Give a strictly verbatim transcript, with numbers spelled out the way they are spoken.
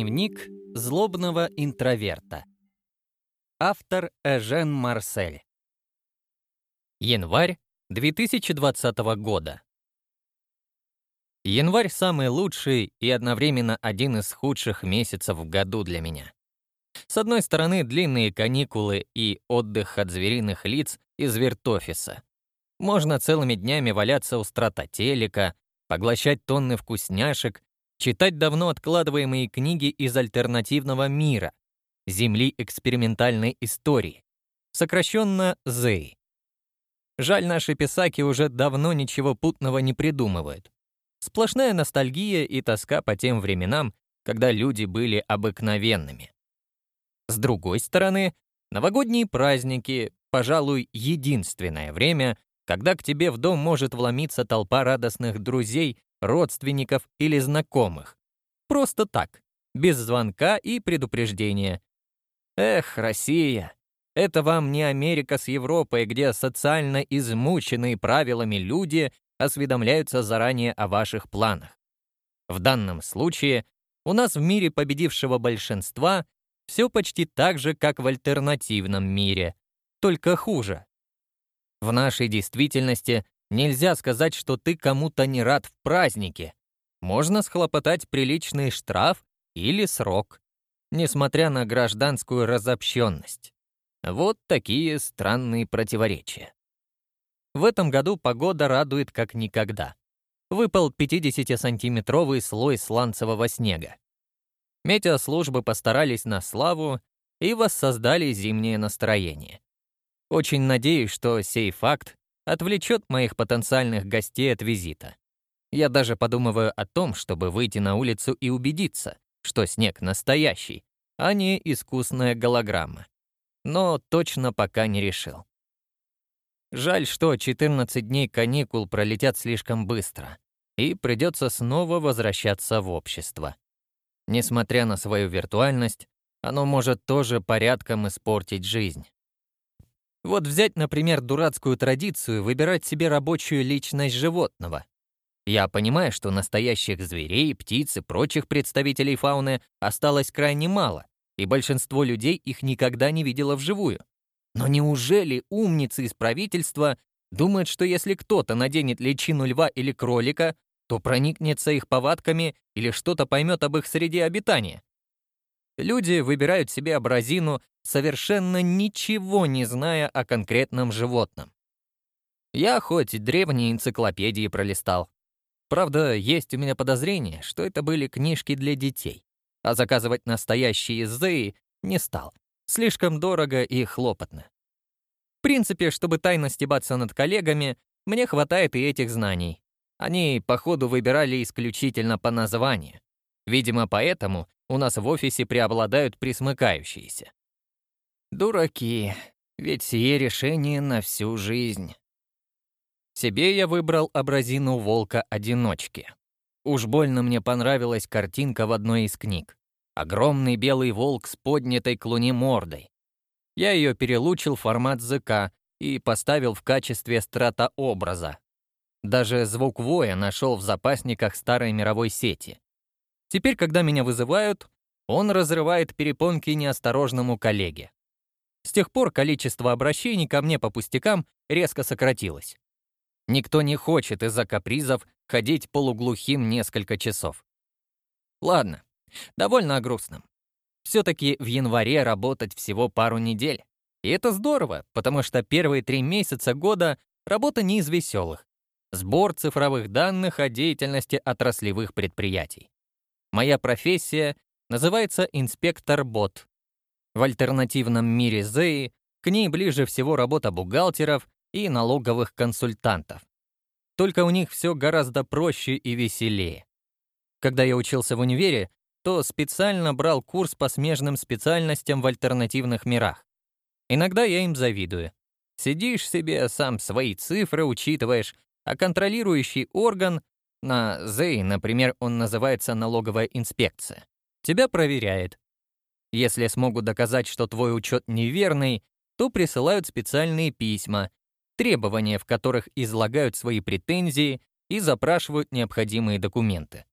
Дневник злобного интроверта. Автор Эжен Марсель. Январь две тысячи двадцатого года. Январь самый лучший и одновременно один из худших месяцев в году для меня. С одной стороны, длинные каникулы и отдых от звериных лиц из виртофиса. Можно целыми днями валяться у стратотелека, поглощать тонны вкусняшек, читать давно откладываемые книги из альтернативного мира, Земли экспериментальной истории, сокращенно ЗЭИ. Жаль, наши писаки уже давно ничего путного не придумывают. Сплошная ностальгия и тоска по тем временам, когда люди были обыкновенными. С другой стороны, новогодние праздники, пожалуй, единственное время, когда к тебе в дом может вломиться толпа радостных друзей, родственников или знакомых. Просто так, без звонка и предупреждения. Эх, Россия, это вам не Америка с Европой, где социально измученные правилами люди осведомляются заранее о ваших планах. В данном случае у нас в мире победившего большинства все почти так же, как в альтернативном мире, только хуже. В нашей действительности нельзя сказать, что ты кому-то не рад в празднике. Можно схлопотать приличный штраф или срок, несмотря на гражданскую разобщенность. Вот такие странные противоречия. В этом году погода радует как никогда. Выпал пятидесятисантиметровый слой сланцевого снега. Метеослужбы постарались на славу и воссоздали зимнее настроение. Очень надеюсь, что сей факт отвлечет моих потенциальных гостей от визита. Я даже подумываю о том, чтобы выйти на улицу и убедиться, что снег настоящий, а не искусная голограмма. Но точно пока не решил. Жаль, что четырнадцать дней каникул пролетят слишком быстро, и придется снова возвращаться в общество. Несмотря на свою виртуальность, оно может тоже порядком испортить жизнь. Вот взять, например, дурацкую традицию выбирать себе рабочую личность животного. Я понимаю, что настоящих зверей, птиц и прочих представителей фауны осталось крайне мало, и большинство людей их никогда не видело вживую. Но неужели умницы из правительства думают, что если кто-то наденет личину льва или кролика, то проникнется их повадками или что-то поймет об их среде обитания? Люди выбирают себе образину, совершенно ничего не зная о конкретном животном. Я хоть древние энциклопедии пролистал. Правда, есть у меня подозрение, что это были книжки для детей, а заказывать настоящие ЗЭИ не стал. Слишком дорого и хлопотно. В принципе, чтобы тайно стебаться над коллегами, мне хватает и этих знаний. Они, походу, выбирали исключительно по названию. Видимо, поэтому у нас в офисе преобладают присмыкающиеся. Дураки, ведь сие решение на всю жизнь. Себе я выбрал образину волка-одиночки. Уж больно мне понравилась картинка в одной из книг. Огромный белый волк с поднятой к луне мордой. Я ее перелучил в формат ЗК и поставил в качестве стратообраза. Даже звук воя нашел в запасниках старой мировой сети. Теперь, когда меня вызывают, он разрывает перепонки неосторожному коллеге. С тех пор количество обращений ко мне по пустякам резко сократилось. Никто не хочет из-за капризов ходить полуглухим несколько часов. Ладно, довольно о грустном. Все-таки в январе работать всего пару недель. И это здорово, потому что первые три месяца года работа не из веселых. Сбор цифровых данных о деятельности отраслевых предприятий. Моя профессия называется инспектор-бот. В альтернативном мире ЗЭИ к ней ближе всего работа бухгалтеров и налоговых консультантов. Только у них все гораздо проще и веселее. Когда я учился в универе, то специально брал курс по смежным специальностям в альтернативных мирах. Иногда я им завидую. Сидишь себе, сам свои цифры учитываешь, а контролирующий орган, на ЗЭИ, например, он называется налоговая инспекция, тебя проверяет. Если смогут доказать, что твой учет неверный, то присылают специальные письма, требования в которых излагают свои претензии и запрашивают необходимые документы.